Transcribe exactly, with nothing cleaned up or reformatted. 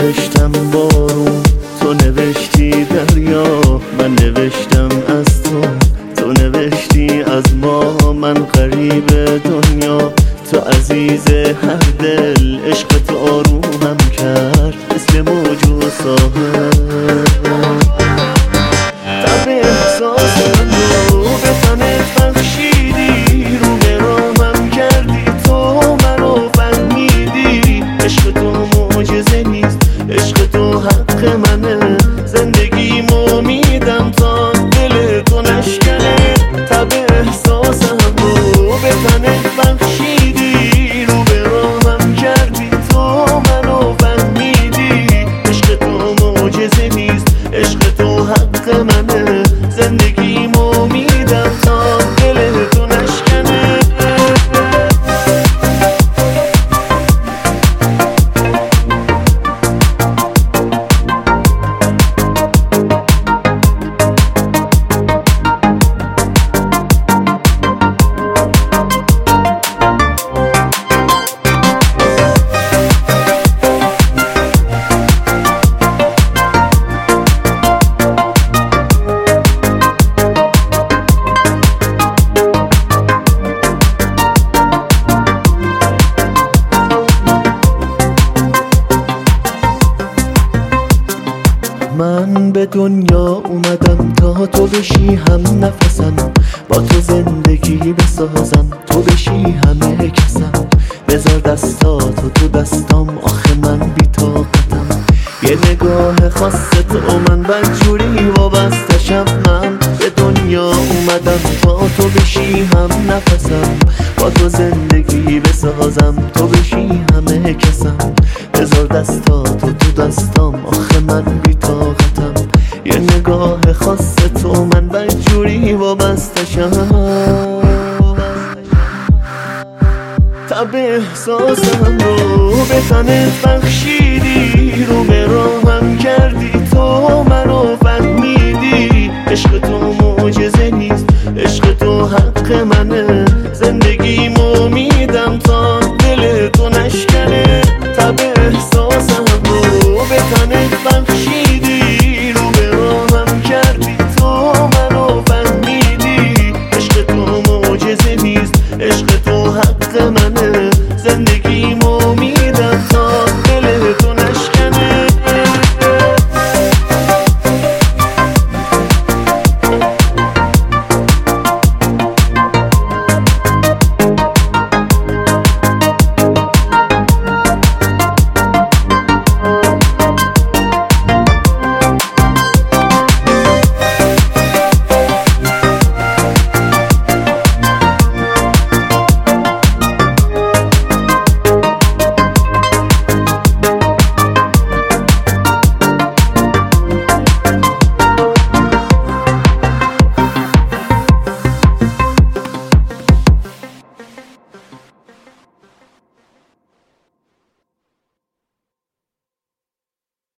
نوشتم بارون، تو نوشتی دریا، من نوشتم از تو، تو نوشتی از ما، من غریب دنیا. تو عزیز هر دل، عشق تو آرومم کرد مثل موج و ساحل. تب احساس من رو به تنت بخشیدی، رو به راهم کردی، تو منو فهمیدی. عشق تو معجزه نیست، عشق تو حق منه، زندگیمو میدم تا دل تو نشکنه. تب احساسم رو به تنت بخشیدی، رو به راهم کردی، تو منو فهمیدی. عشق تو معجزه نیست، عشق تو حق منه، زندگیمو میدم تا دل تو نشکنه. من به دنیا اومدم تا تو بشی هم نفسم، با تو زندگی بسازم، تو بشی همه کسم. بذار دستاتو تو دستام، آخه من بی طاقتم. یه نگاه خاص تو من بدجوری وابستشم. من به دنیا اومدم تا تو بشی هم نفسم، با تو زندگی بسازم، تو بشی همه کسم. بذار دستاتو تو دستام، آخه من بی طاقتم. یه نگاه خاص تو من بدجوری وابستشم. تب احساسم رو به تنت بخشیدی،